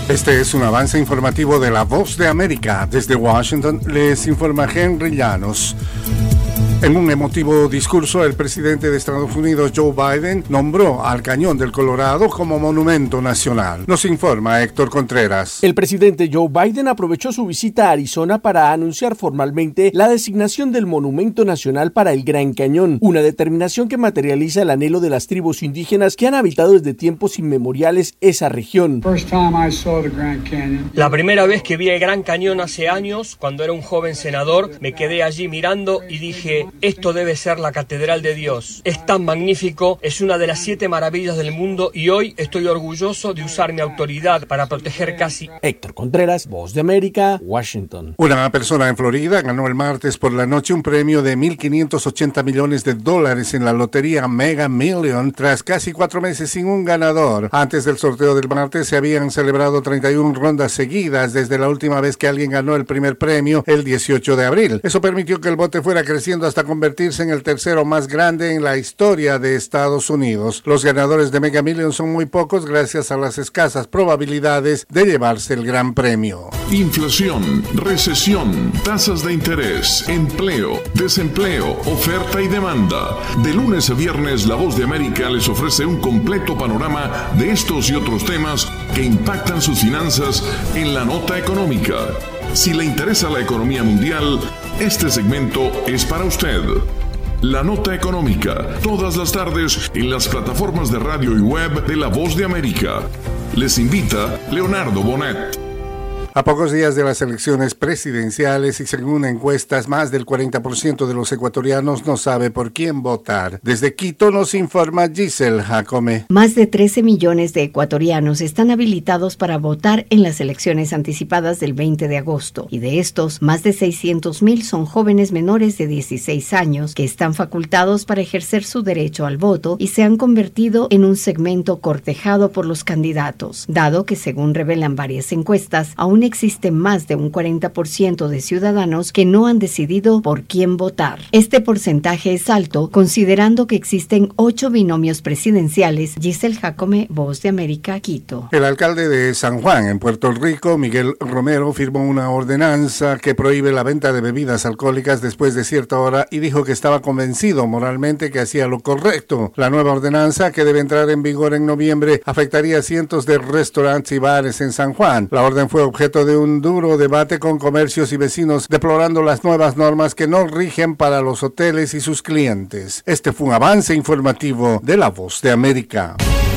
Este es un avance informativo de La Voz de América. Desde Washington les informa Henry Llanos. En un emotivo discurso, el presidente de Estados Unidos, Joe Biden, nombró al Cañón del Colorado como monumento nacional. Nos informa Héctor Contreras. El presidente Joe Biden aprovechó su visita a Arizona para anunciar formalmente la designación del monumento nacional para el Gran Cañón, una determinación que materializa el anhelo de las tribus indígenas que han habitado desde tiempos inmemoriales esa región. La primera vez que vi el Gran Cañón hace años, cuando era un joven senador, me quedé allí mirando y dije: esto debe ser la Catedral de Dios. Es tan magnífico, es una de las 7 maravillas del mundo y hoy estoy orgulloso de usar mi autoridad para proteger casi... Héctor Contreras, Voz de América, Washington. Una persona en Florida ganó el martes por la noche un premio de $1.580 millones en la lotería Mega Million tras casi 4 meses sin un ganador. Antes del sorteo del martes se habían celebrado 31 rondas seguidas desde la última vez que alguien ganó el primer premio el 18 de abril. Eso permitió que el bote fuera creciendo hasta convertirse en el tercero más grande en la historia de Estados Unidos. Los ganadores de Mega Millions son muy pocos gracias a las escasas probabilidades de llevarse el gran premio. Inflación, recesión, tasas de interés, empleo, desempleo, oferta y demanda. De lunes a viernes, La Voz de América les ofrece un completo panorama de estos y otros temas que impactan sus finanzas en la nota económica. Si le interesa la economía mundial, este segmento es para usted. La Nota Económica, todas las tardes en las plataformas de radio y web de La Voz de América. Les invita Leonardo Bonet. A pocos días de las elecciones presidenciales y según encuestas, más del 40% de los ecuatorianos no sabe por quién votar. Desde Quito nos informa Giselle Jacome. Más de 13 millones de ecuatorianos están habilitados para votar en las elecciones anticipadas del 20 de agosto. Y de estos, más de 600,000 son jóvenes menores de 16 años que están facultados para ejercer su derecho al voto y se han convertido en un segmento cortejado por los candidatos, dado que, según revelan varias encuestas, aún existe más de un 40% de ciudadanos que no han decidido por quién votar. Este porcentaje es alto considerando que existen 8 binomios presidenciales. Giselle Jacome, Voz de América, Quito. El alcalde de San Juan, en Puerto Rico, Miguel Romero, firmó una ordenanza que prohíbe la venta de bebidas alcohólicas después de cierta hora y dijo que estaba convencido moralmente que hacía lo correcto. La nueva ordenanza, que debe entrar en vigor en noviembre, afectaría a cientos de restaurantes y bares en San Juan. La orden fue objeto de un duro debate con comercios y vecinos, deplorando las nuevas normas que no rigen para los hoteles y sus clientes. Este fue un avance informativo de La Voz de América.